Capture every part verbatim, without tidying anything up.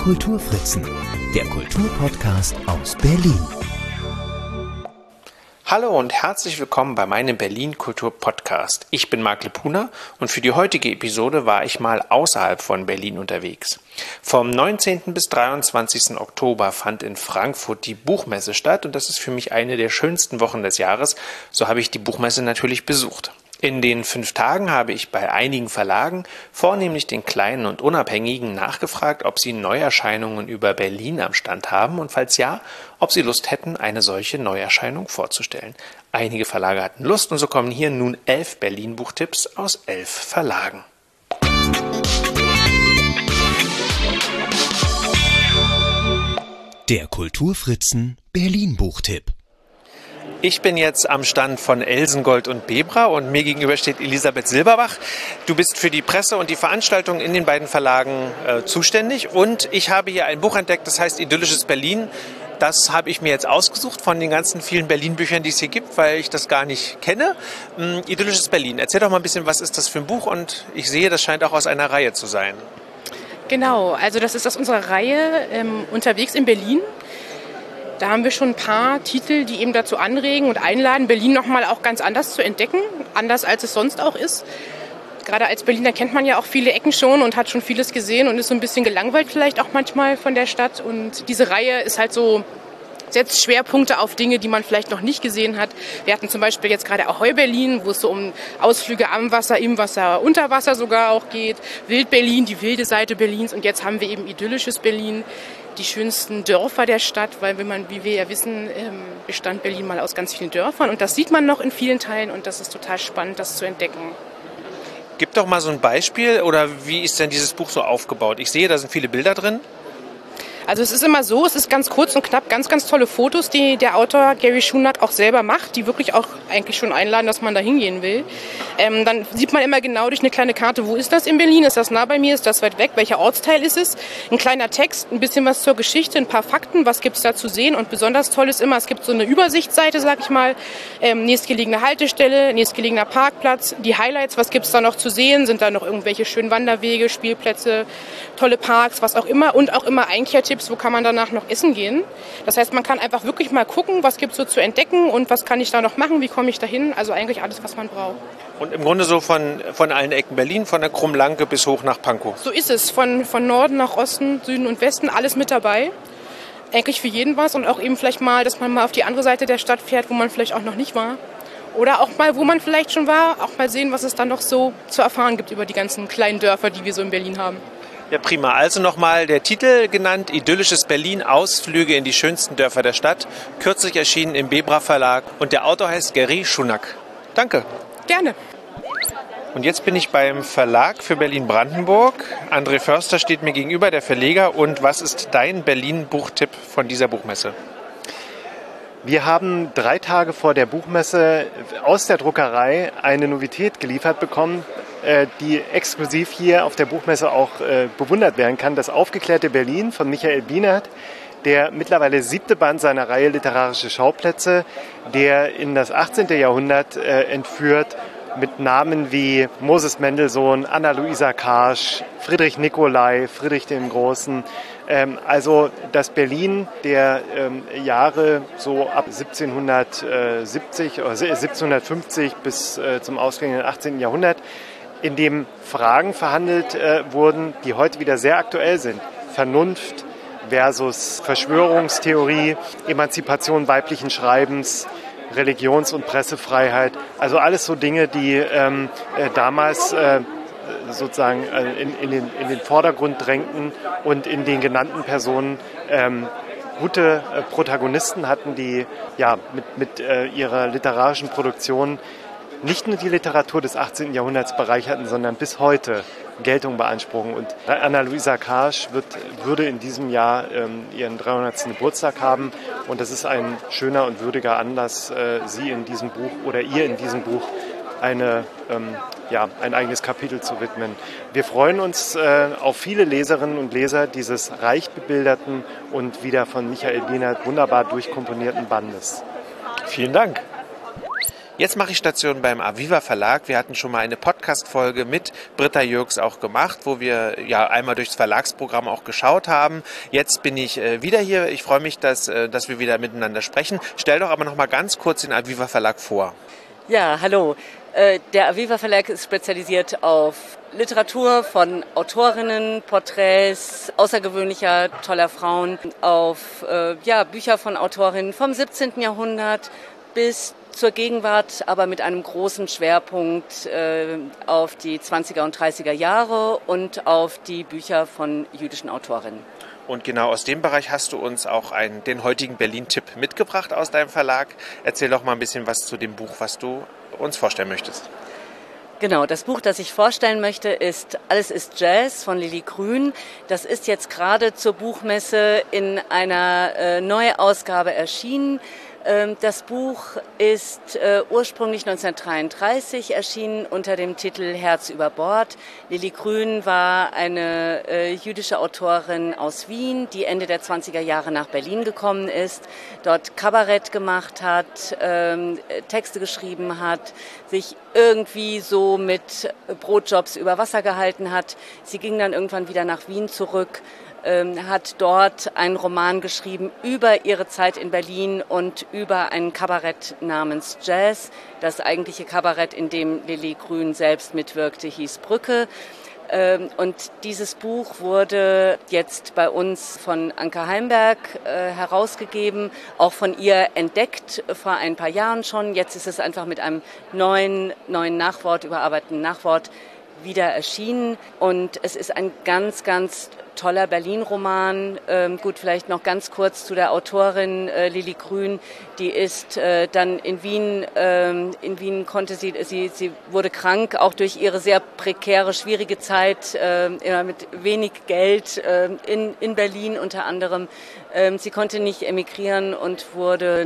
Kulturfritzen, der Kulturpodcast aus Berlin. Hallo und herzlich willkommen bei meinem Berlin Kultur Podcast. Ich bin Marc Lepuna und für die heutige Episode war ich mal außerhalb von Berlin unterwegs. Vom neunzehnten bis dreiundzwanzigsten Oktober fand in Frankfurt die Buchmesse statt und das ist für mich eine der schönsten Wochen des Jahres. So habe ich die Buchmesse natürlich besucht. In den fünf Tagen habe ich bei einigen Verlagen, vornehmlich den kleinen und unabhängigen, nachgefragt, ob sie Neuerscheinungen über Berlin am Stand haben und falls ja, ob sie Lust hätten, eine solche Neuerscheinung vorzustellen. Einige Verlage hatten Lust und so kommen hier nun elf Berlin-Buchtipps aus elf Verlagen. Der Kulturfritzen Berlin-Buchtipp. Ich bin jetzt am Stand von Elsengold und Bebra und mir gegenüber steht Elisabeth Silberbach. Du bist für die Presse und die Veranstaltung in den beiden Verlagen äh, zuständig und ich habe hier ein Buch entdeckt, das heißt Idyllisches Berlin. Das habe ich mir jetzt ausgesucht von den ganzen vielen Berlin-Büchern, die es hier gibt, weil ich das gar nicht kenne. Ähm, Idyllisches Berlin. Erzähl doch mal ein bisschen, was ist das für ein Buch und ich sehe, das scheint auch aus einer Reihe zu sein. Genau, also das ist aus unserer Reihe ähm, Unterwegs in Berlin. Da haben wir schon ein paar Titel, die eben dazu anregen und einladen, Berlin nochmal auch ganz anders zu entdecken, anders als es sonst auch ist. Gerade als Berliner kennt man ja auch viele Ecken schon und hat schon vieles gesehen und ist so ein bisschen gelangweilt vielleicht auch manchmal von der Stadt. Und diese Reihe ist halt so, setzt Schwerpunkte auf Dinge, die man vielleicht noch nicht gesehen hat. Wir hatten zum Beispiel jetzt gerade Ahoi Berlin, wo es so um Ausflüge am Wasser, im Wasser, unter Wasser sogar auch geht. Wild Berlin, die wilde Seite Berlins. Und jetzt haben wir eben Idyllisches Berlin, die schönsten Dörfer der Stadt, weil wenn man, wie wir ja wissen, bestand Berlin mal aus ganz vielen Dörfern. Und das sieht man noch in vielen Teilen und das ist total spannend, das zu entdecken. Gib doch mal so ein Beispiel oder wie ist denn dieses Buch so aufgebaut? Ich sehe, da sind viele Bilder drin. Also es ist immer so, es ist ganz kurz und knapp, ganz, ganz tolle Fotos, die der Autor Gary Schunack auch selber macht, die wirklich auch eigentlich schon einladen, dass man da hingehen will. Ähm, dann sieht man immer genau durch eine kleine Karte, wo ist das in Berlin, ist das nah bei mir, ist das weit weg, welcher Ortsteil ist es? Ein kleiner Text, ein bisschen was zur Geschichte, ein paar Fakten, was gibt es da zu sehen und besonders toll ist immer, es gibt so eine Übersichtsseite, sag ich mal, ähm, nächstgelegene Haltestelle, nächstgelegener Parkplatz, die Highlights, was gibt es da noch zu sehen, sind da noch irgendwelche schönen Wanderwege, Spielplätze, tolle Parks, was auch immer und auch immer Einkehrtipps, wo kann man danach noch essen gehen. Das heißt, man kann einfach wirklich mal gucken, was gibt es so zu entdecken und was kann ich da noch machen, wie komme ich da hin. Also eigentlich alles, was man braucht. Und im Grunde so von, von allen Ecken Berlin, von der Krummlanke bis hoch nach Pankow. So ist es, von, von Norden nach Osten, Süden und Westen, alles mit dabei. Eigentlich für jeden was und auch eben vielleicht mal, dass man mal auf die andere Seite der Stadt fährt, wo man vielleicht auch noch nicht war. Oder auch mal, wo man vielleicht schon war, auch mal sehen, was es da noch so zu erfahren gibt über die ganzen kleinen Dörfer, die wir so in Berlin haben. Ja, prima. Also nochmal der Titel genannt, Idyllisches Berlin, Ausflüge in die schönsten Dörfer der Stadt, kürzlich erschienen im Bebra Verlag und der Autor heißt Gary Schunack. Danke. Gerne. Und jetzt bin ich beim Verlag für Berlin-Brandenburg. André Förster steht mir gegenüber, der Verleger. Und was ist dein Berlin-Buchtipp von dieser Buchmesse? Wir haben drei Tage vor der Buchmesse aus der Druckerei eine Novität geliefert bekommen, die exklusiv hier auf der Buchmesse auch bewundert werden kann. Das aufgeklärte Berlin von Michael Bienert, der mittlerweile siebte Band seiner Reihe Literarische Schauplätze, der in das achtzehnte Jahrhundert entführt mit Namen wie Moses Mendelssohn, Anna-Luisa Karsch, Friedrich Nicolai, Friedrich dem Großen. Also das Berlin der Jahre so ab siebzehnhundertsiebzig oder siebzehnhundertfünfzig bis zum ausgehenden achtzehnten Jahrhundert, in dem Fragen verhandelt wurden, die heute wieder sehr aktuell sind. Vernunft versus Verschwörungstheorie, Emanzipation weiblichen Schreibens, Religions- und Pressefreiheit. Also alles so Dinge, die ähm, äh, damals äh, sozusagen äh, in, in, den, in den Vordergrund drängten und in den genannten Personen ähm, gute äh, Protagonisten hatten, die ja mit, mit äh, ihrer literarischen Produktion nicht nur die Literatur des achtzehnten Jahrhunderts bereicherten, sondern bis heute Geltung beanspruchen. Und Anna-Luisa Karsch wird, würde in diesem Jahr ähm, ihren dreihundertsten Geburtstag haben. Und das ist ein schöner und würdiger Anlass, äh, sie in diesem Buch oder ihr in diesem Buch eine, ähm, ja, ein eigenes Kapitel zu widmen. Wir freuen uns äh, auf viele Leserinnen und Leser dieses reich bebilderten und wieder von Michael Bienert wunderbar durchkomponierten Bandes. Vielen Dank. Jetzt mache ich Station beim Aviva Verlag. Wir hatten schon mal eine Podcast-Folge mit Britta Jürgs auch gemacht, wo wir ja einmal durchs Verlagsprogramm auch geschaut haben. Jetzt bin ich äh, wieder hier. Ich freue mich, dass, äh, dass wir wieder miteinander sprechen. Stell doch aber noch mal ganz kurz den Aviva Verlag vor. Ja, hallo. Der Aviva Verlag ist spezialisiert auf Literatur von Autorinnen, Porträts außergewöhnlicher, toller Frauen, auf äh, ja, Bücher von Autorinnen vom siebzehnten Jahrhundert bis zur Gegenwart, aber mit einem großen Schwerpunkt äh, auf die zwanziger und dreißiger Jahre und auf die Bücher von jüdischen Autorinnen. Und genau aus dem Bereich hast du uns auch einen, den heutigen Berlin-Tipp mitgebracht aus deinem Verlag. Erzähl doch mal ein bisschen was zu dem Buch, was du uns vorstellen möchtest. Genau, das Buch, das ich vorstellen möchte, ist Alles ist Jazz von Lilli Grün. Das ist jetzt gerade zur Buchmesse in einer äh, Neuausgabe erschienen. Ähm, das Buch ist äh, ursprünglich neunzehnhundertdreiunddreißig erschienen unter dem Titel Herz über Bord. Lilli Grün war eine äh, jüdische Autorin aus Wien, die Ende der zwanziger Jahre nach Berlin gekommen ist, dort Kabarett gemacht hat, ähm, Texte geschrieben hat, sich irgendwie so mit Brotjobs über Wasser gehalten hat. Sie ging dann irgendwann wieder nach Wien zurück, ähm, hat dort einen Roman geschrieben über ihre Zeit in Berlin und über ein Kabarett namens Jazz. Das eigentliche Kabarett, in dem Lilli Grün selbst mitwirkte, hieß Brücke. Und dieses Buch wurde jetzt bei uns von Anke Heimberg äh, herausgegeben, auch von ihr entdeckt vor ein paar Jahren schon. Jetzt ist es einfach mit einem neuen, neuen Nachwort, überarbeiteten Nachwort wieder erschienen. Und es ist ein ganz, ganz toller Berlin-Roman. Ähm, gut, vielleicht noch ganz kurz zu der Autorin äh, Lilli Grün. Die ist äh, dann in Wien, ähm, in Wien konnte sie, sie, sie wurde krank, auch durch ihre sehr prekäre, schwierige Zeit, äh, immer mit wenig Geld äh, in, in Berlin unter anderem. Ähm, sie konnte nicht emigrieren und wurde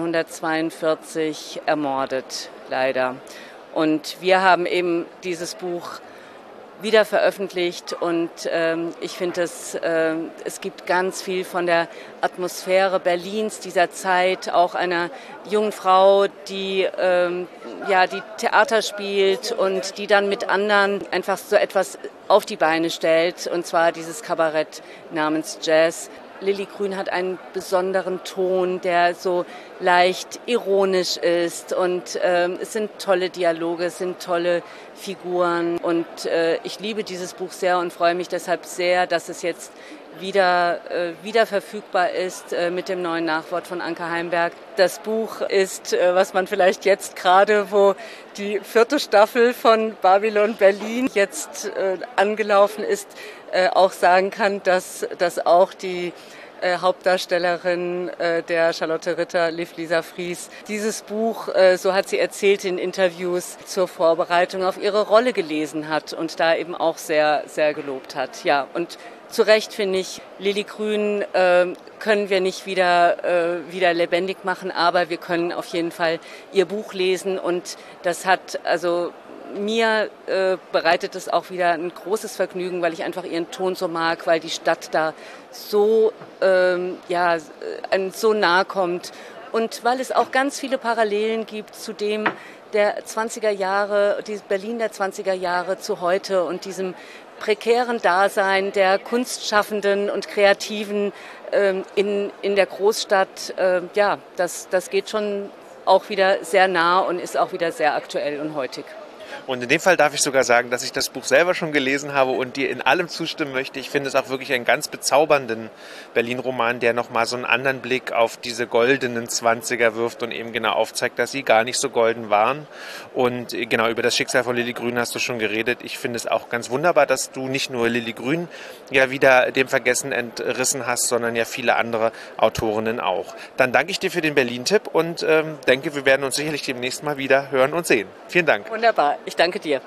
neunzehnhundertzweiundvierzig ermordet, leider. Und wir haben eben dieses Buch wieder veröffentlicht und ähm, ich finde, es, äh, es gibt ganz viel von der Atmosphäre Berlins dieser Zeit, auch einer jungen Frau, die, ähm, ja, die Theater spielt und die dann mit anderen einfach so etwas auf die Beine stellt, und zwar dieses Kabarett namens Jazz. Lilli Grün hat einen besonderen Ton, der so leicht ironisch ist, und ähm, es sind tolle Dialoge, es sind tolle Figuren, und äh, ich liebe dieses Buch sehr und freue mich deshalb sehr, dass es jetzt wieder, äh, wieder verfügbar ist äh, mit dem neuen Nachwort von Anke Heimberg. Das Buch ist, äh, was man vielleicht jetzt gerade, wo die vierte Staffel von Babylon Berlin jetzt äh, angelaufen ist, äh, auch sagen kann, dass, dass auch die Äh, Hauptdarstellerin äh, der Charlotte Ritter, Liv Lisa Fries, dieses Buch, äh, so hat sie erzählt in Interviews, zur Vorbereitung auf ihre Rolle gelesen hat und da eben auch sehr, sehr gelobt hat. Ja, und zu Recht finde ich, Lilli Grün äh, können wir nicht wieder, äh, wieder lebendig machen, aber wir können auf jeden Fall ihr Buch lesen, und das hat also mir äh, bereitet es auch wieder ein großes Vergnügen, weil ich einfach ihren Ton so mag, weil die Stadt da so, ähm, ja, einem so nahe kommt, und weil es auch ganz viele Parallelen gibt zu dem der zwanziger Jahre, die Berlin der zwanziger Jahre zu heute und diesem prekären Dasein der Kunstschaffenden und Kreativen ähm, in, in der Großstadt. Äh, ja, das, das geht schon auch wieder sehr nah und ist auch wieder sehr aktuell und heutig. Und in dem Fall darf ich sogar sagen, dass ich das Buch selber schon gelesen habe und dir in allem zustimmen möchte. Ich finde es auch wirklich einen ganz bezaubernden Berlin-Roman, der nochmal so einen anderen Blick auf diese goldenen Zwanziger wirft und eben genau aufzeigt, dass sie gar nicht so golden waren. Und genau, über das Schicksal von Lilli Grün hast du schon geredet. Ich finde es auch ganz wunderbar, dass du nicht nur Lilli Grün ja wieder dem Vergessen entrissen hast, sondern ja viele andere Autorinnen auch. Dann danke ich dir für den Berlin-Tipp und ähm, denke, wir werden uns sicherlich demnächst mal wieder hören und sehen. Vielen Dank. Wunderbar. Ich danke dir.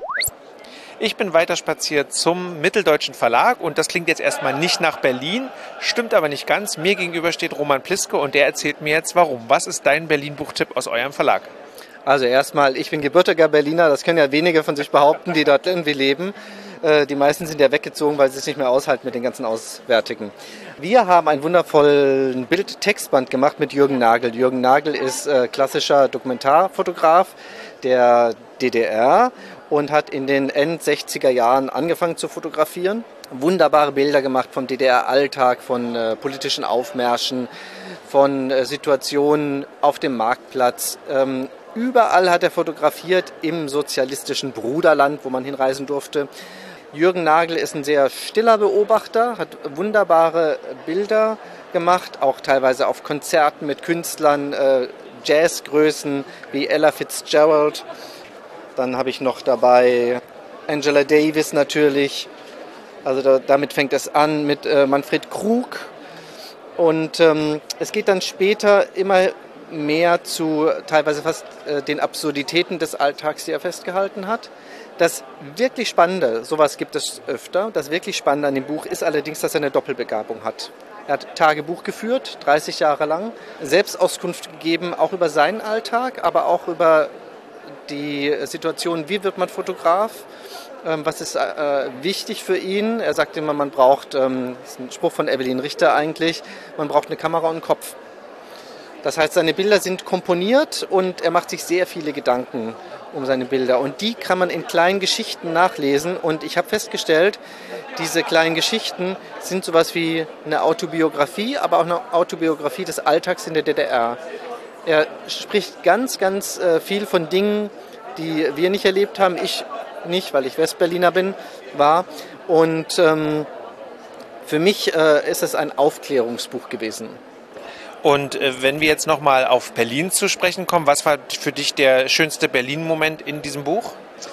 Ich bin weiter spaziert zum Mitteldeutschen Verlag und das klingt jetzt erstmal nicht nach Berlin, stimmt aber nicht ganz. Mir gegenüber steht Roman Pliske und der erzählt mir jetzt warum. Was ist dein Berlin-Buchtipp aus eurem Verlag? Also erstmal, ich bin gebürtiger Berliner, das können ja wenige von sich behaupten, die dort irgendwie leben. Die meisten sind ja weggezogen, weil sie es nicht mehr aushalten mit den ganzen Auswärtigen. Wir haben einen wundervollen Bild-Textband gemacht mit Jürgen Nagel. Jürgen Nagel ist äh, klassischer Dokumentarfotograf der D D R und hat in den End-sechziger Jahren angefangen zu fotografieren. Wunderbare Bilder gemacht vom D D R-Alltag, von äh, politischen Aufmärschen, von äh, Situationen auf dem Marktplatz. Ähm, überall hat er fotografiert im sozialistischen Bruderland, wo man hinreisen durfte. Jürgen Nagel ist ein sehr stiller Beobachter, hat wunderbare Bilder gemacht, auch teilweise auf Konzerten mit Künstlern, äh, Jazzgrößen wie Ella Fitzgerald. Dann habe ich noch dabei Angela Davis natürlich. Also da, damit fängt es an mit äh, Manfred Krug. Und ähm, es geht dann später immer mehr zu teilweise fast äh, den Absurditäten des Alltags, die er festgehalten hat. Das wirklich Spannende, sowas gibt es öfter, das wirklich Spannende an dem Buch ist allerdings, dass er eine Doppelbegabung hat. Er hat Tagebuch geführt, dreißig Jahre lang, Selbstauskunft gegeben, auch über seinen Alltag, aber auch über die Situation, wie wird man Fotograf, ähm, was ist äh, wichtig für ihn. Er sagt immer, man braucht, ähm, das ist ein Spruch von Evelyn Richter eigentlich, man braucht eine Kamera und einen Kopf. Das heißt, seine Bilder sind komponiert und er macht sich sehr viele Gedanken um seine Bilder. Und die kann man in kleinen Geschichten nachlesen. Und ich habe festgestellt, diese kleinen Geschichten sind sowas wie eine Autobiografie, aber auch eine Autobiografie des Alltags in der D D R. Er spricht ganz, ganz viel von Dingen, die wir nicht erlebt haben. Ich nicht, weil ich Westberliner bin, war. Und ähm, für mich äh, ist es ein Aufklärungsbuch gewesen. Und äh, wenn wir jetzt nochmal auf Berlin zu sprechen kommen, was war für dich der schönste Berlin-Moment in diesem Buch?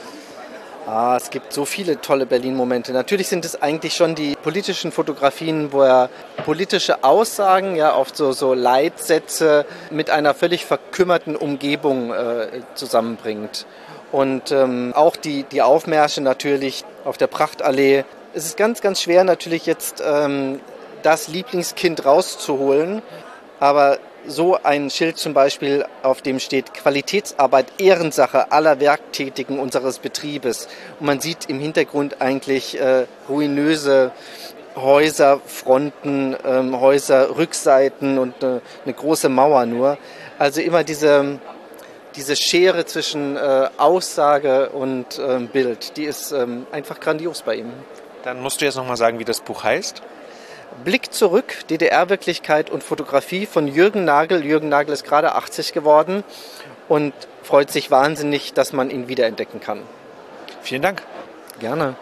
Ah, es gibt so viele tolle Berlin-Momente. Natürlich sind es eigentlich schon die politischen Fotografien, wo er politische Aussagen, ja, oft so, so Leitsätze mit einer völlig verkümmerten Umgebung äh, zusammenbringt. Und ähm, auch die, die Aufmärsche natürlich auf der Prachtallee. Es ist ganz, ganz schwer natürlich jetzt ähm, das Lieblingskind rauszuholen. Aber so ein Schild zum Beispiel, auf dem steht Qualitätsarbeit, Ehrensache aller Werktätigen unseres Betriebes. Und man sieht im Hintergrund eigentlich äh, ruinöse Häuser, Fronten, ähm, Häuser, Rückseiten und äh, eine große Mauer nur. Also immer diese, diese Schere zwischen äh, Aussage und äh, Bild, die ist ähm, einfach grandios bei ihm. Dann musst du jetzt nochmal sagen, wie das Buch heißt. Blick zurück, D D R-Wirklichkeit und Fotografie von Jürgen Nagel. Jürgen Nagel ist gerade achtzig geworden und freut sich wahnsinnig, dass man ihn wiederentdecken kann. Vielen Dank. Gerne.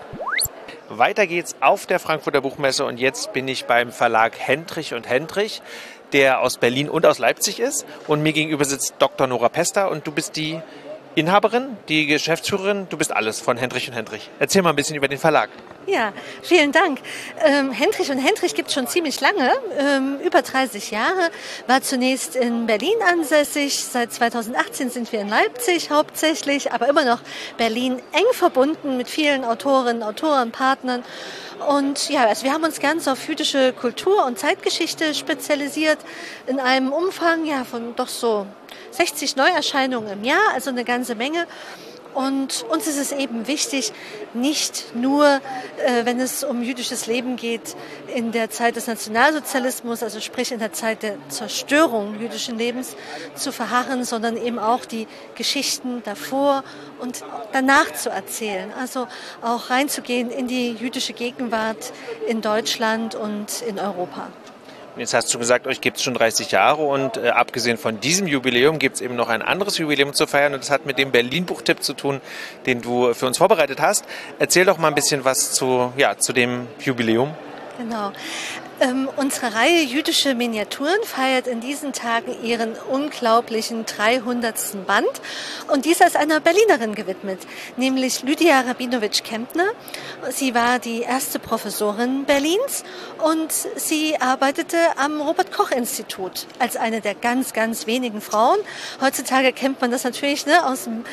Weiter geht's auf der Frankfurter Buchmesse und jetzt bin ich beim Verlag Hendrich und Hendrich, der aus Berlin und aus Leipzig ist. Und mir gegenüber sitzt Doktor Nora Pester und du bist die Inhaberin, die Geschäftsführerin, du bist alles von Hendrich und Hendrich. Erzähl mal ein bisschen über den Verlag. Ja, vielen Dank. Ähm, Hendrich und Hendrich gibt es schon ziemlich lange, ähm, über dreißig Jahre, war zunächst in Berlin ansässig, seit zweitausendachtzehn sind wir in Leipzig hauptsächlich, aber immer noch Berlin eng verbunden mit vielen Autorinnen, Autoren, Partnern. Und ja, also wir haben uns ganz auf jüdische Kultur und Zeitgeschichte spezialisiert, in einem Umfang ja, von doch so sechzig Neuerscheinungen im Jahr, also eine ganze Menge. Und uns ist es eben wichtig, nicht nur, äh, wenn es um jüdisches Leben geht, in der Zeit des Nationalsozialismus, also sprich in der Zeit der Zerstörung jüdischen Lebens, zu verharren, sondern eben auch die Geschichten davor und danach zu erzählen. Also auch reinzugehen in die jüdische Gegenwart in Deutschland und in Europa. Jetzt hast du gesagt, euch gibt es schon dreißig Jahre und äh, abgesehen von diesem Jubiläum gibt es eben noch ein anderes Jubiläum zu feiern und das hat mit dem Berlin-Buchtipp zu tun, den du für uns vorbereitet hast. Erzähl doch mal ein bisschen was zu, ja, zu dem Jubiläum. Genau. Ähm, unsere Reihe Jüdische Miniaturen feiert in diesen Tagen ihren unglaublichen dreihundertsten Band und dieser ist einer Berlinerin gewidmet, nämlich Lydia Rabinowitsch-Kempner. Sie war die erste Professorin Berlins und sie arbeitete am Robert-Koch-Institut als eine der ganz, ganz wenigen Frauen. Heutzutage kennt man das natürlich, ne, aus dem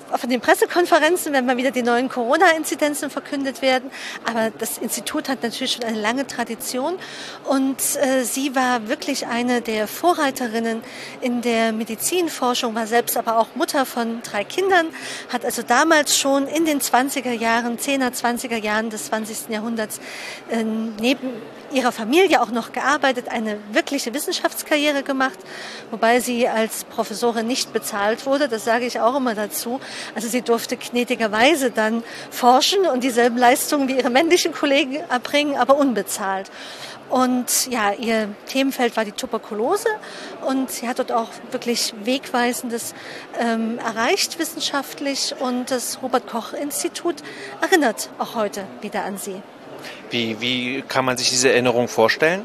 von den Pressekonferenzen, wenn mal wieder die neuen Corona-Inzidenzen verkündet werden. Aber das Institut hat natürlich schon eine lange Tradition und äh, sie war wirklich eine der Vorreiterinnen in der Medizinforschung, war selbst aber auch Mutter von drei Kindern, hat also damals schon in den zwanziger Jahren, zehner, zwanziger Jahren des zwanzigsten Jahrhunderts äh, neben ihrer Familie auch noch gearbeitet, eine wirkliche Wissenschaftskarriere gemacht, wobei sie als Professorin nicht bezahlt wurde, das sage ich auch immer dazu. Also sie durfte gnädigerweise dann forschen und dieselben Leistungen wie ihre männlichen Kollegen erbringen, aber unbezahlt. Und ja, ihr Themenfeld war die Tuberkulose und sie hat dort auch wirklich Wegweisendes ähm, erreicht wissenschaftlich und das Robert-Koch-Institut erinnert auch heute wieder an sie. Wie, wie kann man sich diese Erinnerung vorstellen?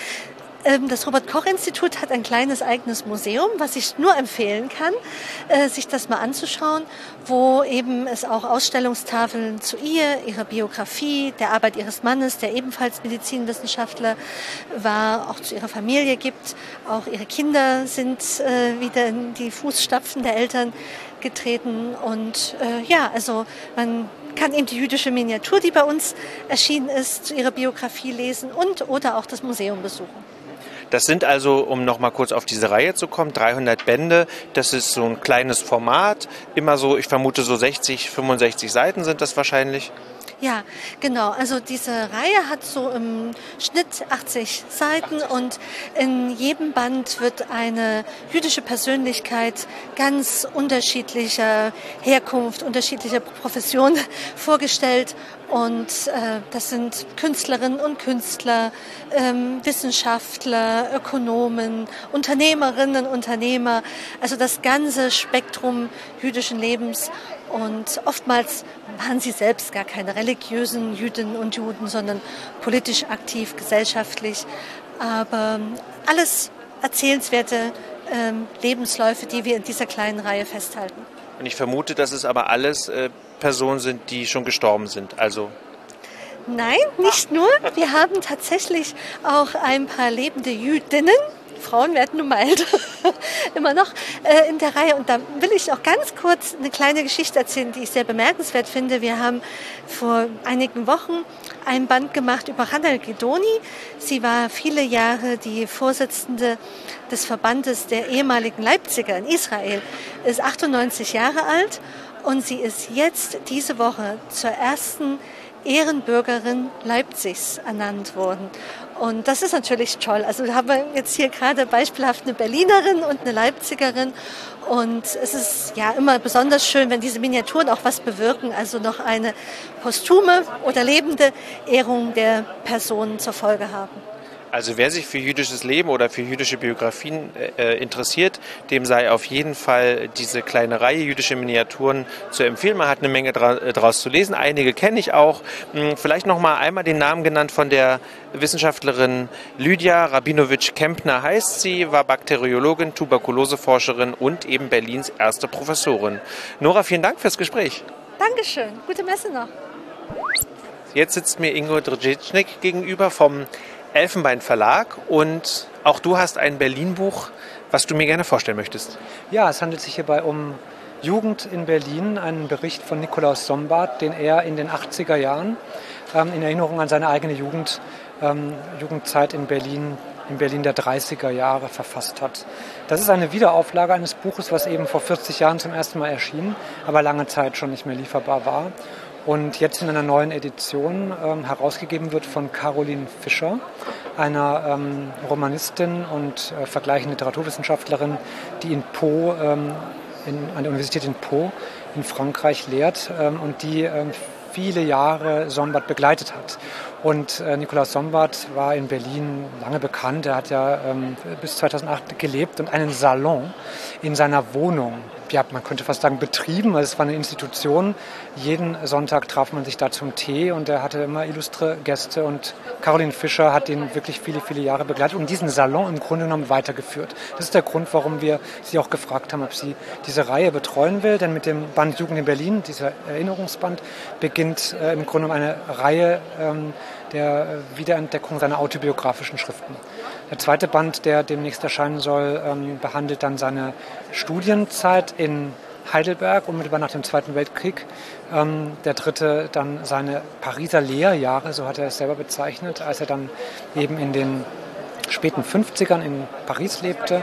Das Robert-Koch-Institut hat ein kleines eigenes Museum, was ich nur empfehlen kann, sich das mal anzuschauen, wo eben es auch Ausstellungstafeln zu ihr, ihrer Biografie, der Arbeit ihres Mannes, der ebenfalls Medizinwissenschaftler war, auch zu ihrer Familie gibt. Auch ihre Kinder sind wieder in die Fußstapfen der Eltern getreten. Und ja, also man kann eben die jüdische Miniatur, die bei uns erschienen ist, zu ihrer Biografie lesen und oder auch das Museum besuchen. Das sind also, um noch mal kurz auf diese Reihe zu kommen, dreihundert Bände. Das ist so ein kleines Format, immer so, ich vermute so sechzig, fünfundsechzig Seiten sind das wahrscheinlich. Ja, genau. Also diese Reihe hat so im Schnitt achtzig Seiten und in jedem Band wird eine jüdische Persönlichkeit ganz unterschiedlicher Herkunft, unterschiedlicher Profession vorgestellt. Und äh, das sind Künstlerinnen und Künstler, ähm, Wissenschaftler, Ökonomen, Unternehmerinnen, Unternehmer, also das ganze Spektrum jüdischen Lebens. Und oftmals waren sie selbst gar keine religiösen Jüdinnen und Juden, sondern politisch aktiv, gesellschaftlich. Aber alles erzählenswerte ähm, Lebensläufe, die wir in dieser kleinen Reihe festhalten. Und ich vermute, dass es aber alles äh, Personen sind, die schon gestorben sind. Also Nein, nicht nur. Wir haben tatsächlich auch ein paar lebende Jüdinnen. Frauen werden nun mal älter, immer noch äh, in der Reihe. Und da will ich auch ganz kurz eine kleine Geschichte erzählen, die ich sehr bemerkenswert finde. Wir haben vor einigen Wochen ein Band gemacht über Hannah Gidoni. Sie war viele Jahre die Vorsitzende des Verbandes der ehemaligen Leipziger in Israel, ist achtundneunzig Jahre alt und sie ist jetzt diese Woche zur ersten Ehrenbürgerin Leipzigs ernannt worden. Und das ist natürlich toll. Also da haben wir jetzt hier gerade beispielhaft eine Berlinerin und eine Leipzigerin. Und es ist ja immer besonders schön, wenn diese Miniaturen auch was bewirken. Also noch eine posthume oder lebende Ehrung der Personen zur Folge haben. Also wer sich für jüdisches Leben oder für jüdische Biografien äh, interessiert, dem sei auf jeden Fall diese kleine Reihe jüdische Miniaturen zu empfehlen. Man hat eine Menge dra- draus zu lesen. Einige kenne ich auch. Hm, vielleicht noch mal einmal den Namen genannt von der Wissenschaftlerin Lydia Rabinowitsch-Kempner heißt sie, war Bakteriologin, Tuberkuloseforscherin und eben Berlins erste Professorin. Nora, vielen Dank fürs Gespräch. Dankeschön. Gute Messe noch. Jetzt sitzt mir Ingo Drzeschnik gegenüber vom Elfenbein Verlag und auch du hast ein Berlin-Buch, was du mir gerne vorstellen möchtest. Ja, es handelt sich hierbei um Jugend in Berlin, einen Bericht von Nikolaus Sombart, den er in den achtziger Jahren ähm, in Erinnerung an seine eigene Jugend, ähm, Jugendzeit in Berlin, in Berlin der dreißiger Jahre verfasst hat. Das ist eine Wiederauflage eines Buches, was eben vor vierzig Jahren zum ersten Mal erschien, aber lange Zeit schon nicht mehr lieferbar war. Und jetzt in einer neuen Edition ähm, herausgegeben wird von Caroline Fischer, einer ähm, Romanistin und äh, vergleichende Literaturwissenschaftlerin, die in Pau, ähm, in, an der Universität in Pau in Frankreich lehrt ähm, und die ähm, viele Jahre Sombart begleitet hat. Und äh, Nikolaus Sombart war in Berlin lange bekannt. Er hat ja ähm, bis zweitausendacht gelebt und einen Salon in seiner Wohnung, ja, man könnte fast sagen betrieben, also es war eine Institution. Jeden Sonntag traf man sich da zum Tee und er hatte immer illustre Gäste und Caroline Fischer hat ihn wirklich viele, viele Jahre begleitet und diesen Salon im Grunde genommen weitergeführt. Das ist der Grund, warum wir sie auch gefragt haben, ob sie diese Reihe betreuen will, denn mit dem Band Jugend in Berlin, dieser Erinnerungsband, beginnt äh, im Grunde genommen eine Reihe ähm, der Wiederentdeckung seiner autobiografischen Schriften. Der zweite Band, der demnächst erscheinen soll, ähm, behandelt dann seine Studienzeit in Heidelberg, unmittelbar nach dem Zweiten Weltkrieg. Ähm, der dritte dann seine Pariser Lehrjahre, so hat er es selber bezeichnet, als er dann eben in den späten fünfzigern in Paris lebte.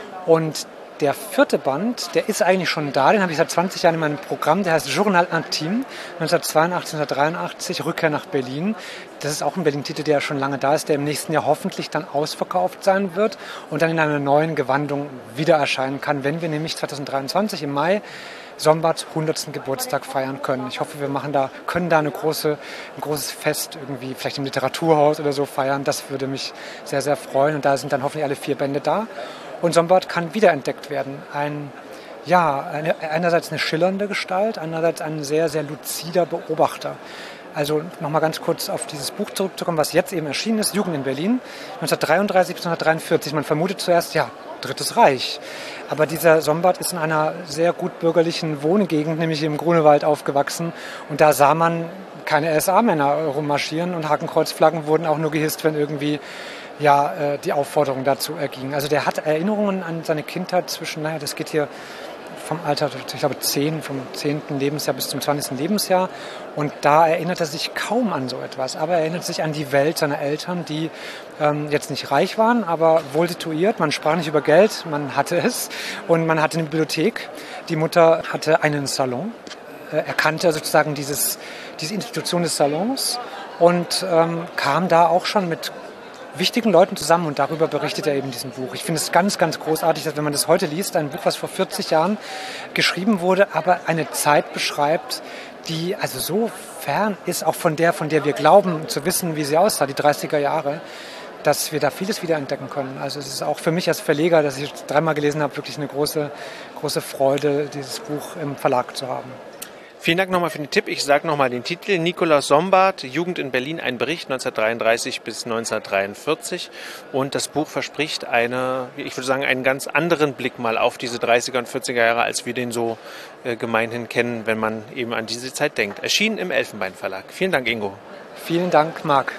Und der vierte Band, der ist eigentlich schon da, den habe ich seit zwanzig Jahren in meinem Programm, der heißt Journal Intime, neunzehnhundertzweiundachtzig, neunzehnhundertdreiundachtzig, Rückkehr nach Berlin. Das ist auch ein Berlin-Titel, der schon lange da ist, der im nächsten Jahr hoffentlich dann ausverkauft sein wird und dann in einer neuen Gewandung wieder erscheinen kann, wenn wir nämlich zweitausenddreiundzwanzig im Mai Sombarts hundertsten Geburtstag feiern können. Ich hoffe, wir machen da, können da eine große, ein großes Fest irgendwie, vielleicht im Literaturhaus oder so feiern. Das würde mich sehr, sehr freuen. Und da sind dann hoffentlich alle vier Bände da. Und Sombart kann wiederentdeckt werden. Ein, ja, eine, einerseits eine schillernde Gestalt, andererseits ein sehr, sehr luzider Beobachter. Also nochmal ganz kurz auf dieses Buch zurückzukommen, was jetzt eben erschienen ist, Jugend in Berlin, neunzehnhundertdreiunddreißig bis neunzehnhundertdreiundvierzig. Man vermutet zuerst, ja, Drittes Reich. Aber dieser Sombart ist in einer sehr gut bürgerlichen Wohngegend, nämlich im Grunewald, aufgewachsen. Und da sah man keine S A-Männer rummarschieren und Hakenkreuzflaggen wurden auch nur gehisst, wenn irgendwie ja, äh, die Aufforderung dazu erging. Also der hat Erinnerungen an seine Kindheit zwischen, naja, das geht hier vom Alter, ich glaube zehn, vom zehnten Lebensjahr bis zum zwanzigsten Lebensjahr. Und da erinnert er sich kaum an so etwas. Aber er erinnert sich an die Welt seiner Eltern, die ähm, jetzt nicht reich waren, aber wohl situiert. Man sprach nicht über Geld, man hatte es. Und man hatte eine Bibliothek. Die Mutter hatte einen Salon. Äh, er kannte sozusagen dieses, diese Institution des Salons und ähm, kam da auch schon mit wichtigen Leuten zusammen und darüber berichtet er eben in diesem Buch. Ich finde es ganz, ganz großartig, dass wenn man das heute liest, ein Buch, was vor vierzig Jahren geschrieben wurde, aber eine Zeit beschreibt, die also so fern ist, auch von der, von der wir glauben zu wissen, wie sie aussah, die dreißiger Jahre, dass wir da vieles wiederentdecken können. Also es ist auch für mich als Verleger, das ich dreimal gelesen habe, wirklich eine große, große Freude, dieses Buch im Verlag zu haben. Vielen Dank nochmal für den Tipp. Ich sage nochmal den Titel. Nikolaus Sombart, Jugend in Berlin, ein Bericht neunzehnhundertdreiunddreißig bis neunzehnhundertdreiundvierzig. Und das Buch verspricht eine, ich würde sagen, einen ganz anderen Blick mal auf diese dreißiger und vierziger Jahre, als wir den so äh, gemeinhin kennen, wenn man eben an diese Zeit denkt. Erschienen im Elfenbein Verlag. Vielen Dank, Ingo. Vielen Dank, Marc.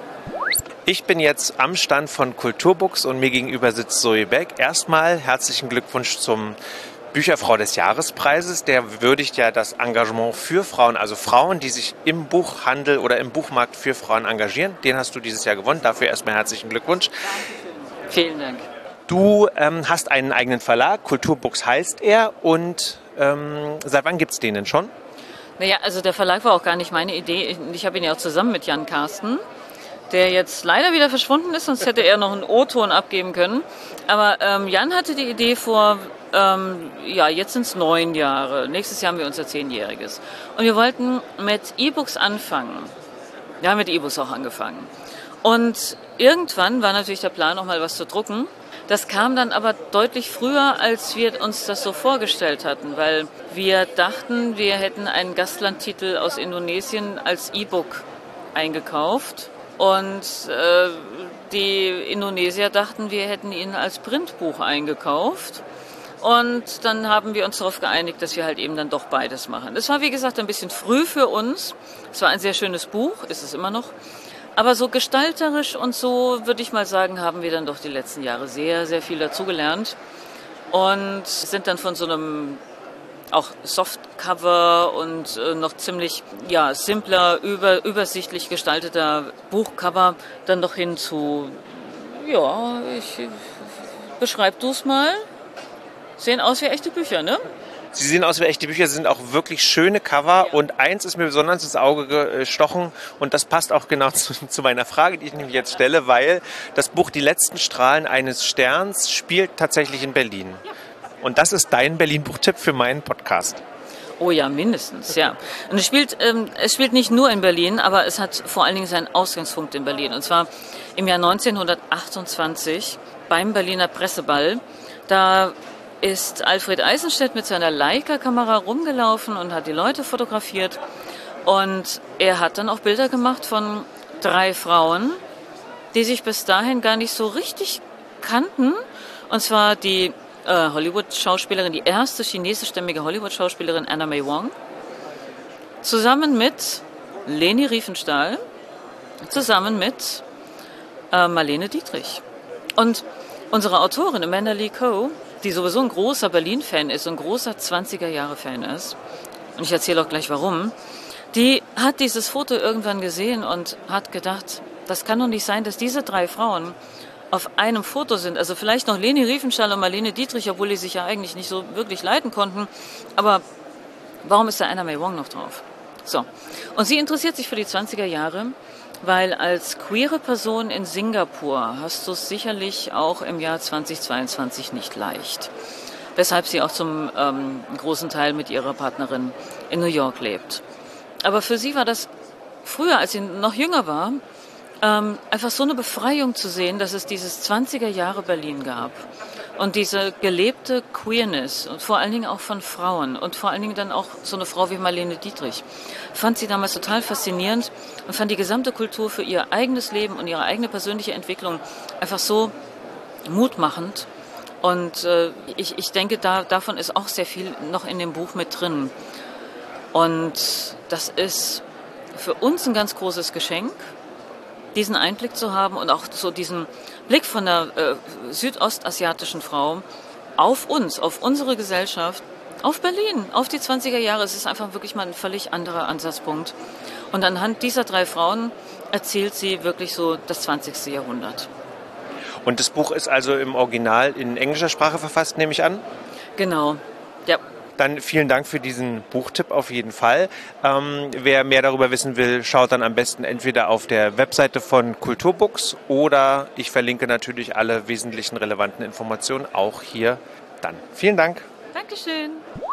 Ich bin jetzt am Stand von Kulturbooks und mir gegenüber sitzt Zoe Beck. Erstmal herzlichen Glückwunsch zum Bücherfrau des Jahrespreises, der würdigt ja das Engagement für Frauen, also Frauen, die sich im Buchhandel oder im Buchmarkt für Frauen engagieren. Den hast du dieses Jahr gewonnen. Dafür erstmal herzlichen Glückwunsch. Vielen Dank. Du ähm, hast einen eigenen Verlag, Kulturbooks heißt er. Und ähm, seit wann gibt es den denn schon? Naja, also der Verlag war auch gar nicht meine Idee. Ich, ich habe ihn ja auch zusammen mit Jan Karsten, der jetzt leider wieder verschwunden ist, sonst hätte er noch einen O-Ton abgeben können. Aber ähm, Jan hatte die Idee vor, ähm, ja, jetzt sind es neun Jahre. Nächstes Jahr haben wir unser Zehnjähriges. Und wir wollten mit E-Books anfangen. Wir haben mit E-Books auch angefangen. Und irgendwann war natürlich der Plan, noch mal was zu drucken. Das kam dann aber deutlich früher, als wir uns das so vorgestellt hatten, weil wir dachten, wir hätten einen Gastlandtitel aus Indonesien als E-Book eingekauft. Und äh, die Indonesier dachten, wir hätten ihn als Printbuch eingekauft. Und dann haben wir uns darauf geeinigt, dass wir halt eben dann doch beides machen. Das war, wie gesagt, ein bisschen früh für uns. Es war ein sehr schönes Buch, ist es immer noch. Aber so gestalterisch und so, würde ich mal sagen, haben wir dann doch die letzten Jahre sehr, sehr viel dazugelernt. Und sind dann von so einem auch Softcover und äh, noch ziemlich ja, simpler, über, übersichtlich gestalteter Buchcover dann doch hin zu, ja, ich beschreib du es mal, sehen aus wie echte Bücher, ne? Sie sehen aus wie echte Bücher, sie sind auch wirklich schöne Cover. Ja. Und eins ist mir besonders ins Auge gestochen und das passt auch genau zu, zu meiner Frage, die ich nämlich jetzt stelle, weil das Buch Die letzten Strahlen eines Sterns spielt tatsächlich in Berlin. Ja. Und das ist dein Berlin-Buchtipp für meinen Podcast. Oh ja, mindestens, ja. Und es spielt, ähm, es spielt nicht nur in Berlin, aber es hat vor allen Dingen seinen Ausgangspunkt in Berlin. Und zwar im Jahr neunzehnhundertachtundzwanzig beim Berliner Presseball. Da ist Alfred Eisenstedt mit seiner Leica-Kamera rumgelaufen und hat die Leute fotografiert. Und er hat dann auch Bilder gemacht von drei Frauen, die sich bis dahin gar nicht so richtig kannten. Und zwar die äh, Hollywood-Schauspielerin, die erste chinesischstämmige Hollywood-Schauspielerin Anna May Wong, zusammen mit Leni Riefenstahl, zusammen mit äh, Marlene Dietrich. Und unsere Autorin Amanda Lee Coe die sowieso ein großer Berlin-Fan ist, ein großer zwanziger-Jahre-Fan ist, und ich erzähle auch gleich warum, die hat dieses Foto irgendwann gesehen und hat gedacht, das kann doch nicht sein, dass diese drei Frauen auf einem Foto sind. Also vielleicht noch Leni Riefenstahl und Marlene Dietrich, obwohl die sich ja eigentlich nicht so wirklich leiten konnten. Aber warum ist da Anna May Wong noch drauf? So. Und sie interessiert sich für die zwanziger Jahre, weil als queere Person in Singapur hast du es sicherlich auch im Jahr zweitausendzweiundzwanzig nicht leicht. Weshalb sie auch zum ähm, großen Teil mit ihrer Partnerin in New York lebt. Aber für sie war das früher, als sie noch jünger war, ähm, einfach so eine Befreiung zu sehen, dass es dieses zwanziger Jahre Berlin gab. Und diese gelebte Queerness, und vor allen Dingen auch von Frauen und vor allen Dingen dann auch so eine Frau wie Marlene Dietrich, fand sie damals total faszinierend und fand die gesamte Kultur für ihr eigenes Leben und ihre eigene persönliche Entwicklung einfach so mutmachend. Und äh, ich, ich denke, da, davon ist auch sehr viel noch in dem Buch mit drin. Und das ist für uns ein ganz großes Geschenk, diesen Einblick zu haben und auch so diesen Blick von der äh, südostasiatischen Frau auf uns, auf unsere Gesellschaft, auf Berlin, auf die zwanziger Jahre. Es ist einfach wirklich mal ein völlig anderer Ansatzpunkt. Und anhand dieser drei Frauen erzählt sie wirklich so das zwanzigste Jahrhundert. Und das Buch ist also im Original in englischer Sprache verfasst, nehme ich an? Genau, ja. Dann vielen Dank für diesen Buchtipp auf jeden Fall. Ähm, wer mehr darüber wissen will, schaut dann am besten entweder auf der Webseite von Kulturbooks oder ich verlinke natürlich alle wesentlichen relevanten Informationen auch hier dann. Vielen Dank. Dankeschön.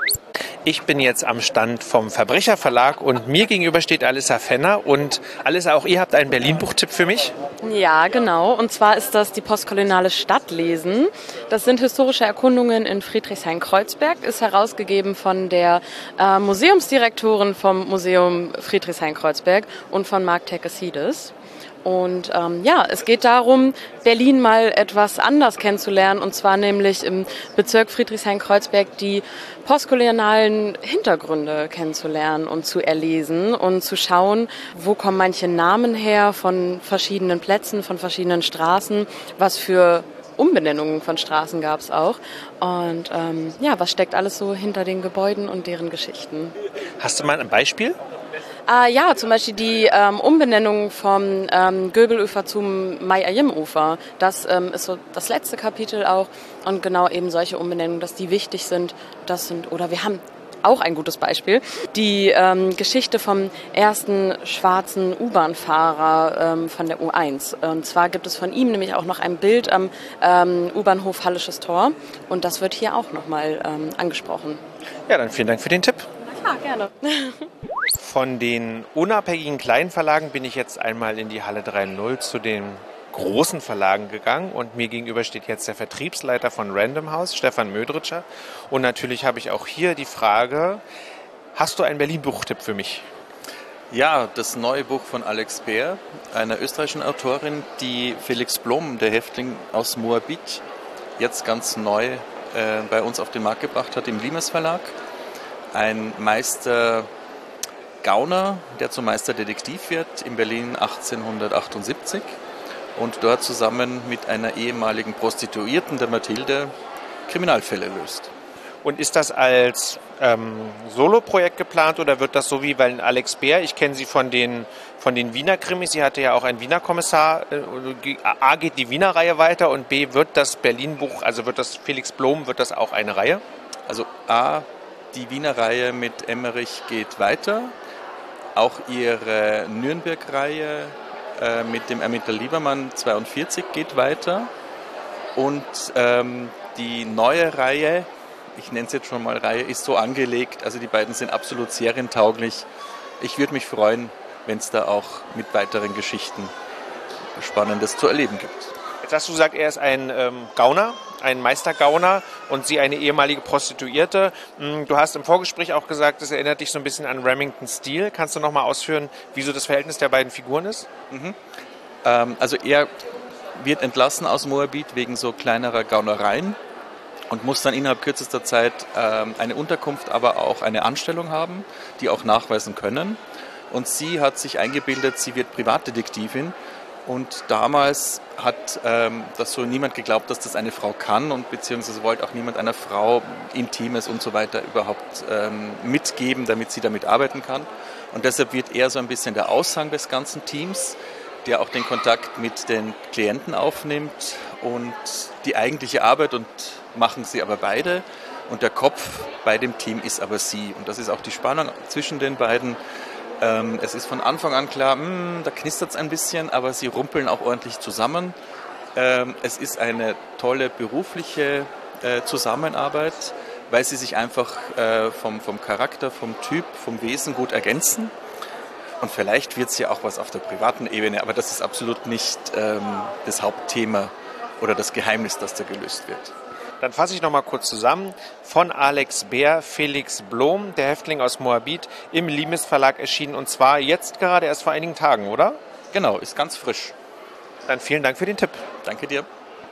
Ich bin jetzt am Stand vom Verbrecherverlag und mir gegenüber steht Alissa Fenner. Und Alissa, auch ihr habt einen Berlin-Buchtipp für mich? Ja, genau. Und zwar ist das die postkoloniale Stadtlesen. Das sind historische Erkundungen in Friedrichshain-Kreuzberg, ist herausgegeben von der äh, Museumsdirektorin vom Museum Friedrichshain-Kreuzberg und von Mark Tekesides. Und ähm, ja, es geht darum, Berlin mal etwas anders kennenzulernen, und zwar nämlich im Bezirk Friedrichshain-Kreuzberg die postkolonialen Hintergründe kennenzulernen und zu erlesen und zu schauen, wo kommen manche Namen her von verschiedenen Plätzen, von verschiedenen Straßen, was für Umbenennungen von Straßen gab es auch. Und ähm, ja, was steckt alles so hinter den Gebäuden und deren Geschichten. Hast du mal ein Beispiel? Ah, ja, zum Beispiel die ähm, Umbenennung vom ähm, Göbelufer zum Mai-Ayim-Ufer. Das ähm, ist so das letzte Kapitel auch. Und genau eben solche Umbenennungen, dass die wichtig sind. Das sind, oder wir haben auch ein gutes Beispiel, die ähm, Geschichte vom ersten schwarzen U-Bahn-Fahrer ähm, von der U eins. Und zwar gibt es von ihm nämlich auch noch ein Bild am ähm, U-Bahnhof Hallisches Tor. Und das wird hier auch nochmal ähm, angesprochen. Ja, dann vielen Dank für den Tipp. Na klar, gerne. Von den unabhängigen kleinen Verlagen bin ich jetzt einmal in die Halle drei null zu den großen Verlagen gegangen und mir gegenüber steht jetzt der Vertriebsleiter von Random House, Stefan Mödritscher. Und natürlich habe ich auch hier die Frage, hast du einen Berlin-Buchtipp für mich? Ja, das neue Buch von Alex Beer, einer österreichischen Autorin, die Felix Blom, der Häftling aus Moabit, jetzt ganz neu äh, bei uns auf den Markt gebracht hat im Limes Verlag. Ein Meister Gauner, der zum Meisterdetektiv wird in Berlin achtzehnhundertachtundsiebzig und dort zusammen mit einer ehemaligen Prostituierten, der Mathilde, Kriminalfälle löst. Und ist das als ähm, Solo-Projekt geplant oder wird das so wie, weil Alex Beer, ich kenne sie von den, von den Wiener Krimis, sie hatte ja auch einen Wiener Kommissar, äh, A geht die Wiener Reihe weiter und B wird das Berlin-Buch, also wird das Felix Blom, wird das auch eine Reihe? Also A, die Wiener Reihe mit Emmerich geht weiter. Auch ihre Nürnberg-Reihe äh, mit dem Ermittler Liebermann zweiundvierzig geht weiter. Und ähm, die neue Reihe, ich nenne es jetzt schon mal Reihe, ist so angelegt, also die beiden sind absolut serientauglich. Ich würde mich freuen, wenn es da auch mit weiteren Geschichten Spannendes zu erleben gibt. Jetzt hast du gesagt, er ist ein ähm, Gauner, ein Meistergauner und sie eine ehemalige Prostituierte. Du hast im Vorgespräch auch gesagt, das erinnert dich so ein bisschen an Remington Steele. Kannst du noch mal ausführen, wie so das Verhältnis der beiden Figuren ist? Mhm. Ähm, also er wird entlassen aus Moabit wegen so kleinerer Gaunereien und muss dann innerhalb kürzester Zeit ähm, eine Unterkunft, aber auch eine Anstellung haben, die auch nachweisen können. Und sie hat sich eingebildet, sie wird Privatdetektivin Und damals hat ähm, das so niemand geglaubt, dass das eine Frau kann und beziehungsweise wollte auch niemand einer Frau Intimes und so weiter überhaupt ähm, mitgeben, damit sie damit arbeiten kann. Und deshalb wird er so ein bisschen der Aushang des ganzen Teams, der auch den Kontakt mit den Klienten aufnimmt und die eigentliche Arbeit und machen sie aber beide. Und der Kopf bei dem Team ist aber sie. Und das ist auch die Spannung zwischen den beiden. Ähm, es ist von Anfang an klar, mh, da knistert es ein bisschen, aber sie rumpeln auch ordentlich zusammen. Ähm, es ist eine tolle berufliche äh, Zusammenarbeit, weil sie sich einfach äh, vom, vom Charakter, vom Typ, vom Wesen gut ergänzen. Und vielleicht wird es ja auch was auf der privaten Ebene, aber das ist absolut nicht ähm, das Hauptthema oder das Geheimnis, das da gelöst wird. Dann fasse ich noch mal kurz zusammen. Von Alex Bär, Felix Blom, der Häftling aus Moabit, im Limes Verlag erschienen und zwar jetzt gerade erst vor einigen Tagen, oder? Genau, ist ganz frisch. Dann vielen Dank für den Tipp. Danke dir.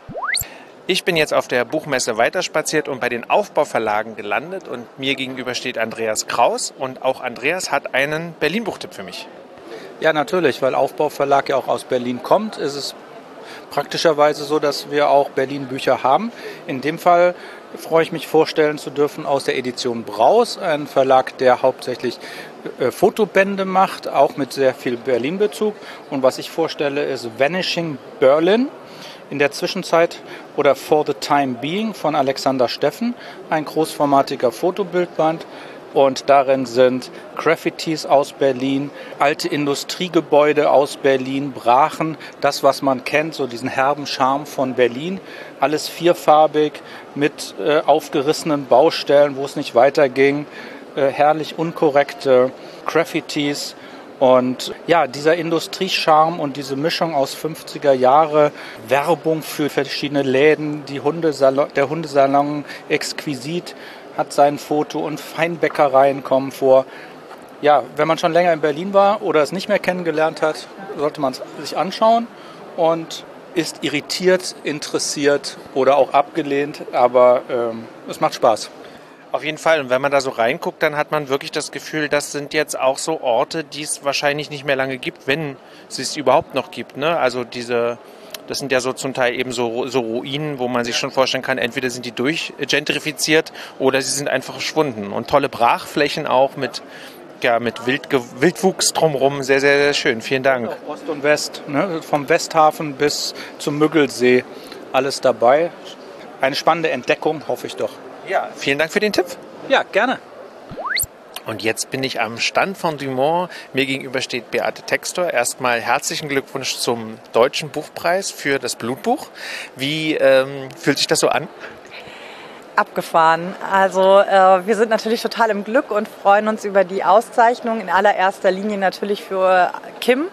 Ich bin jetzt auf der Buchmesse weiterspaziert und bei den Aufbauverlagen gelandet und mir gegenüber steht Andreas Kraus und auch Andreas hat einen Berlin-Buchtipp für mich. Ja, natürlich, weil Aufbauverlag ja auch aus Berlin kommt, ist es praktischerweise so, dass wir auch Berlin-Bücher haben. In dem Fall freue ich mich vorstellen zu dürfen aus der Edition Braus, ein Verlag, der hauptsächlich äh, Fotobände macht, auch mit sehr viel Berlin-Bezug. Und was ich vorstelle, ist Vanishing Berlin in der Zwischenzeit oder For the Time Being von Alexander Steffen, ein großformatiger Fotobildband. Und darin sind Graffitis aus Berlin, alte Industriegebäude aus Berlin, Brachen, das, was man kennt, so diesen herben Charme von Berlin. Alles vierfarbig mit äh, aufgerissenen Baustellen, wo es nicht weiterging, äh, herrlich unkorrekte Graffitis. Und ja, dieser Industriescharme und diese Mischung aus fünfziger Jahre, Werbung für verschiedene Läden, die Hundesalon, der Hundesalon exquisit, hat sein Foto und Feinbäckereien kommen vor. Ja, wenn man schon länger in Berlin war oder es nicht mehr kennengelernt hat, sollte man es sich anschauen und ist irritiert, interessiert oder auch abgelehnt, aber ähm, es macht Spaß. Auf jeden Fall. Und wenn man da so reinguckt, dann hat man wirklich das Gefühl, das sind jetzt auch so Orte, die es wahrscheinlich nicht mehr lange gibt, wenn es es überhaupt noch gibt. Ne? Also diese... Das sind ja so zum Teil eben so, so Ruinen, wo man sich schon vorstellen kann, entweder sind die durchgentrifiziert oder sie sind einfach verschwunden. Und tolle Brachflächen auch mit, ja, mit Wild, Wildwuchs drumherum. Sehr, sehr, sehr schön. Vielen Dank. Ost und West, ne? Vom Westhafen bis zum Müggelsee, alles dabei. Eine spannende Entdeckung, hoffe ich doch. Ja, vielen Dank für den Tipp. Ja, gerne. Und jetzt bin ich am Stand von Dumont. Mir gegenüber steht Beate Textor. Erstmal herzlichen Glückwunsch zum Deutschen Buchpreis für das Blutbuch. Wie ähm, fühlt sich das so an? Abgefahren. Also äh, wir sind natürlich total im Glück und freuen uns über die Auszeichnung. In allererster Linie natürlich für Kim.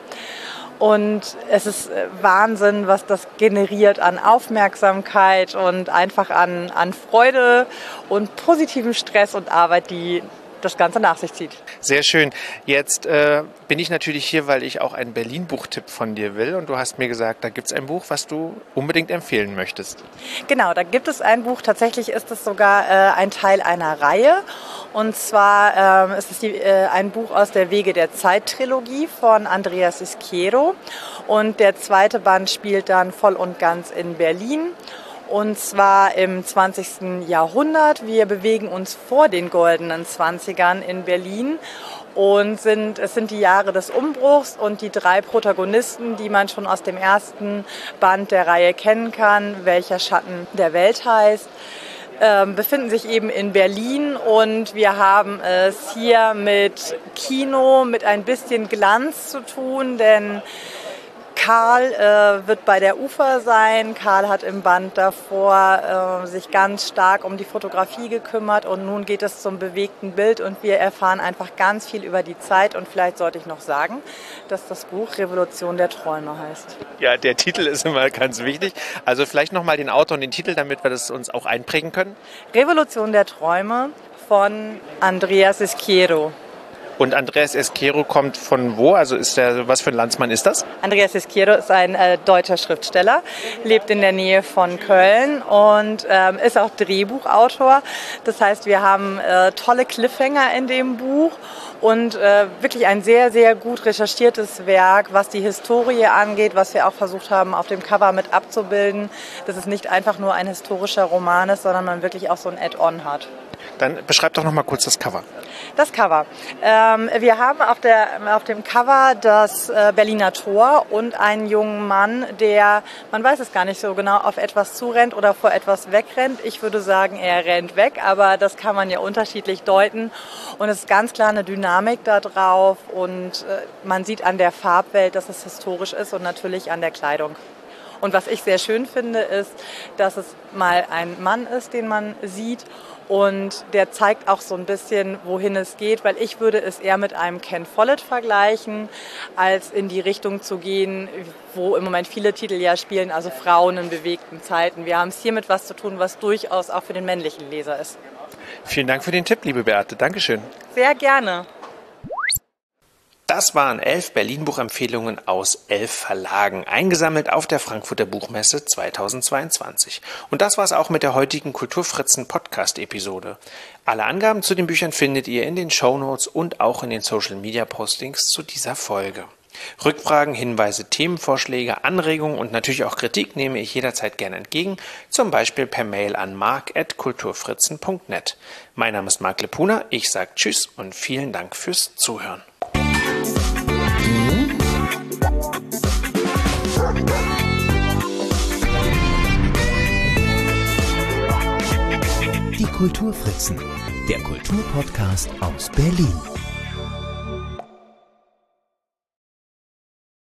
Und es ist Wahnsinn, was das generiert an Aufmerksamkeit und einfach an, an Freude und positiven Stress und Arbeit, die das Ganze nach sich zieht. Sehr schön. Jetzt äh, bin ich natürlich hier, weil ich auch einen Berlin-Buchtipp von dir will. Und du hast mir gesagt, da gibt es ein Buch, was du unbedingt empfehlen möchtest. Genau, da gibt es ein Buch. Tatsächlich ist es sogar äh, ein Teil einer Reihe. Und zwar ähm, ist es die, äh, ein Buch aus der Wege der Zeit-Trilogie von Andreas Izquierdo. Und der zweite Band spielt dann voll und ganz in Berlin. Und zwar im zwanzigsten Jahrhundert. Wir bewegen uns vor den goldenen Zwanzigern in Berlin und sind, es sind die Jahre des Umbruchs und die drei Protagonisten, die man schon aus dem ersten Band der Reihe kennen kann, Welcher Schatten der Welt heißt, äh, befinden sich eben in Berlin und wir haben es hier mit Kino, mit ein bisschen Glanz zu tun, denn Karl äh, wird bei der Ufer sein. Karl hat im Band davor äh, sich ganz stark um die Fotografie gekümmert und nun geht es zum bewegten Bild und wir erfahren einfach ganz viel über die Zeit und vielleicht sollte ich noch sagen, dass das Buch Revolution der Träume heißt. Ja, der Titel ist immer ganz wichtig. Also vielleicht nochmal den Autor und den Titel, damit wir das uns auch einprägen können. Revolution der Träume von Andreas Izquierdo. Und Andreas Esquero kommt von wo? Also ist der, was für ein Landsmann ist das? Andreas Esquero ist ein äh, deutscher Schriftsteller, lebt in der Nähe von Köln und ähm, ist auch Drehbuchautor. Das heißt, wir haben äh, tolle Cliffhanger in dem Buch und äh, wirklich ein sehr, sehr gut recherchiertes Werk, was die Historie angeht, was wir auch versucht haben, auf dem Cover mit abzubilden, dass es nicht einfach nur ein historischer Roman ist, sondern man wirklich auch so ein Add-on hat. Dann beschreib doch noch mal kurz das Cover. Das Cover. Ähm, wir haben auf, der, auf dem Cover das äh, Berliner Tor und einen jungen Mann, der, man weiß es gar nicht so genau, auf etwas zurennt oder vor etwas wegrennt. Ich würde sagen, er rennt weg, aber das kann man ja unterschiedlich deuten. Und es ist ganz klar eine Dynamik da drauf und äh, man sieht an der Farbwelt, dass es historisch ist und natürlich an der Kleidung. Und was ich sehr schön finde, ist, dass es mal ein Mann ist, den man sieht. Und der zeigt auch so ein bisschen, wohin es geht, weil ich würde es eher mit einem Ken Follett vergleichen, als in die Richtung zu gehen, wo im Moment viele Titel ja spielen, also Frauen in bewegten Zeiten. Wir haben es hier mit was zu tun, was durchaus auch für den männlichen Leser ist. Vielen Dank für den Tipp, liebe Beate. Dankeschön. Sehr gerne. Das waren elf Berlin-Buchempfehlungen aus elf Verlagen, eingesammelt auf der Frankfurter Buchmesse zweitausendzweiundzwanzig. Und das war's auch mit der heutigen Kulturfritzen-Podcast-Episode. Alle Angaben zu den Büchern findet ihr in den Shownotes und auch in den Social-Media-Postings zu dieser Folge. Rückfragen, Hinweise, Themenvorschläge, Anregungen und natürlich auch Kritik nehme ich jederzeit gerne entgegen, zum Beispiel per Mail an mark at kulturfritzen punkt net. Mein Name ist Mark Lepuna, ich sage Tschüss und vielen Dank fürs Zuhören. Die Kulturfritzen, der Kulturpodcast aus Berlin.